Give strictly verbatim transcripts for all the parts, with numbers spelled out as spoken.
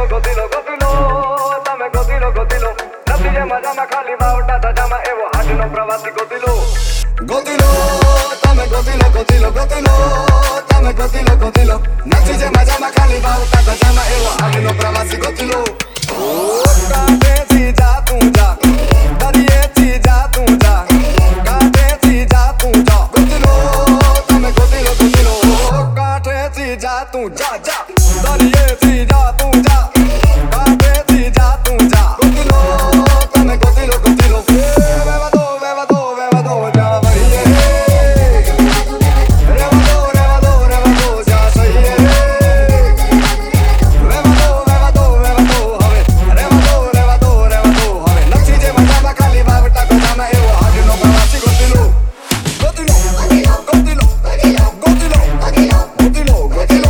ગોતીલો ગોતીલો તમે ગોતીલો ગોતીલો નથી જે મજામાં ખાલી બાવટા સજામાં એવો હાડનો પ્રવાસી ગોતીલો ગોતીલો તમે ગોતીલો ગોતીલો ગોતીલો તમે ગોતીલો ગોતીલો નથી જે મજામાં ખાલી બાવટા સજામાં એવો હાડનો પ્રવાસી ગોતીલો કાંઠેથી જા તું જા દરિયેથી જા તું જા કાંઠેથી જા તું જા ગોતીલો તમે ગોતીલો ગોતીલો કાંઠેથી જા તું જા જા દરિયેથી જા તું જા કાંઠેથી જા તું જા ગોતીલો તમે ગોતીલો ગોતીલો વેવા દો વેવા દો વેવા દો જા વહીએ રેવા દો રેવા દો રેવા દો જા સહીએ વેવા દો વેવા દો વેવા દો હવે રેવા દો રેવા દો રેવા દો હવે નથી જે મજામાં ખાલી બાવટા ગોજામાં એવો હાડનો પ્રવાસી ગોતીલો ગોતીલો ગોતીલો ગોતીલો ગોતીલો ગોતીલો ગોતીલો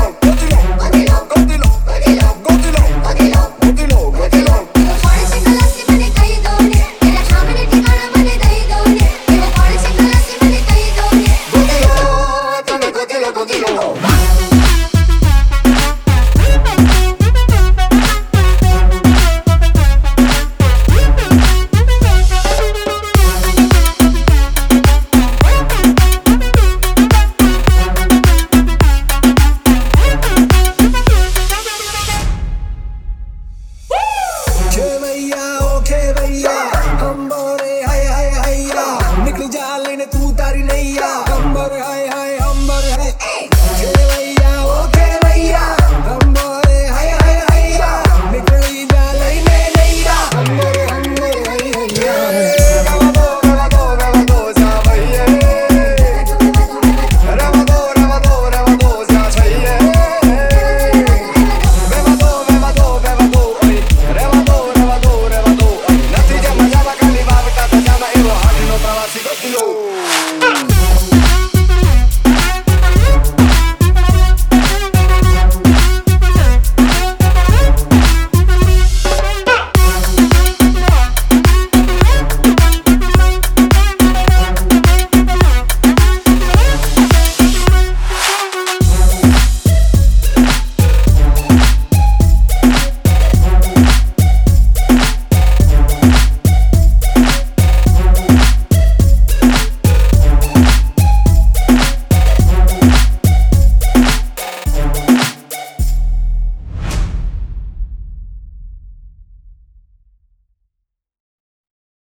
Go,